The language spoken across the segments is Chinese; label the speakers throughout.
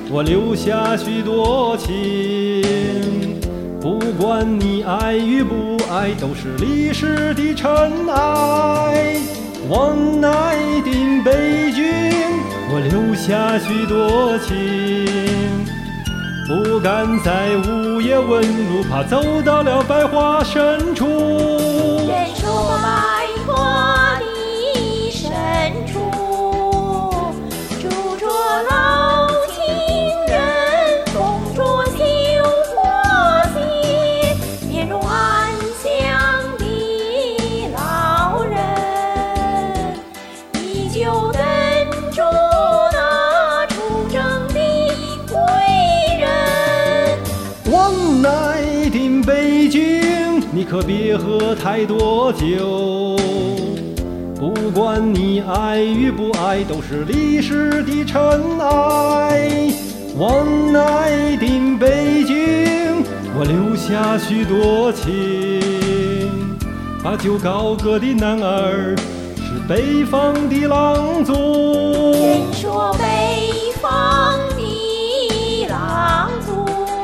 Speaker 1: 我留下许多情。不管你爱与不爱，都是历史的尘埃。我爱的北京，我留下许多情。不敢在午夜问路，怕走到了百花深处。
Speaker 2: 人说百花的深处，住着老情人，风着绣花鞋，面容安详的老人，依旧等着那出征的归人。
Speaker 1: 我爱的北京，你可别喝太多酒。不管你爱与不爱，都是历史的尘埃。我爱的北京，我留下许多情。把酒高歌的男儿是北方的狼族。
Speaker 2: 人说北方的狼族，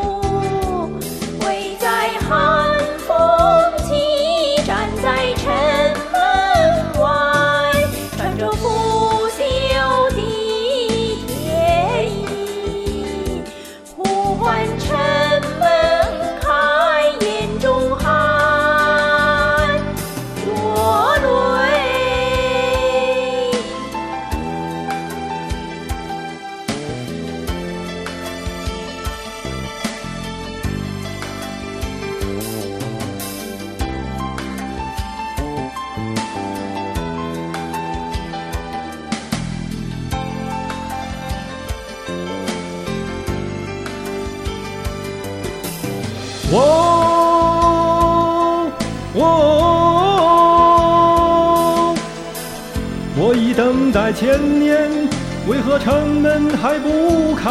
Speaker 2: 会在寒风起，站在城门外，穿着腐朽的铁衣，呼唤城门开，眼中含着泪。
Speaker 1: 我已等待千年，为何城门还不开？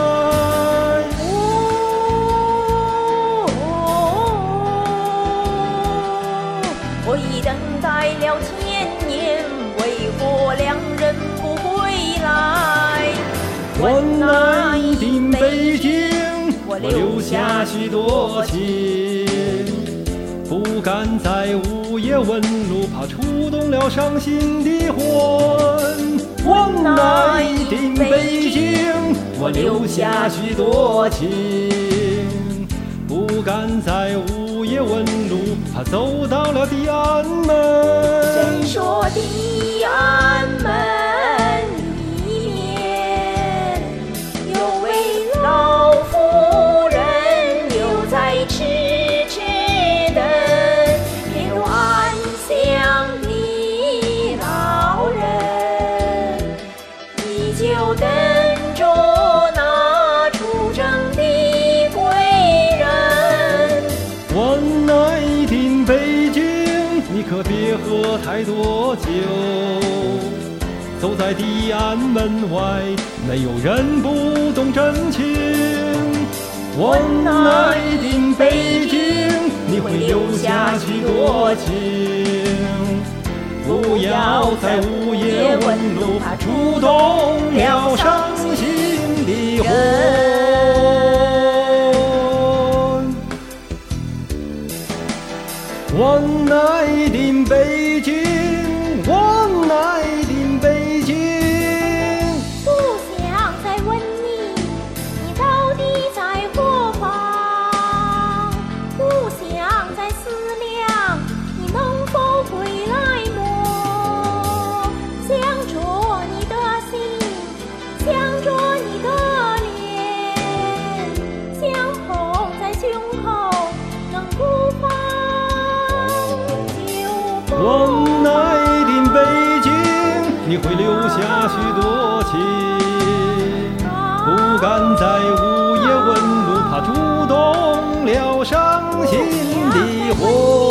Speaker 2: 我已等待了千年，为何两人不归来？
Speaker 1: 我爱的北京，我留下许多情。不敢在午夜问路，怕触动了伤心的魂。我爱的北京，我留下许多情。不敢在午夜问路，怕走到了地安门。
Speaker 2: 人说地安门里面有位老妇人，留在痴痴等，面容安详的老人，依旧等着那出征的归人。
Speaker 1: 我爱的北京，你可别喝太多酒。走在地安门外，没有人不懂真情。我爱的北京，你会留下许多情。不要在午夜问路，怕触动了伤心的魂。我爱的北京，我爱的北京。
Speaker 2: 不想再问你，你到底在何方？不想再思量，你能否归来么？想着你的心，想着你的脸，相捧在胸口，能不放就放。
Speaker 1: 我爱的北京，你会留下许多情。不敢在午夜问路，怕触动了伤心的魂。